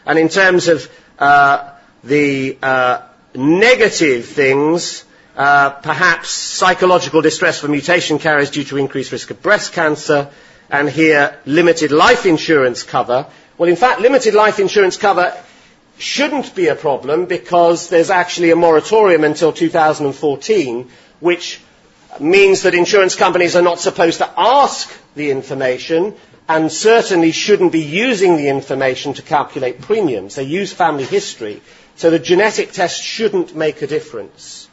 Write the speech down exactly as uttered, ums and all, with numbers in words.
And in terms of uh, the uh, negative things, uh, perhaps psychological distress for mutation carriers due to increased risk of breast cancer, and here limited life insurance cover. Well, in fact, limited life insurance cover shouldn't be a problem because there's actually a moratorium until two thousand fourteen, which means that insurance companies are not supposed to ask the information and certainly shouldn't be using the information to calculate premiums. They use family history, so the genetic test shouldn't make a difference.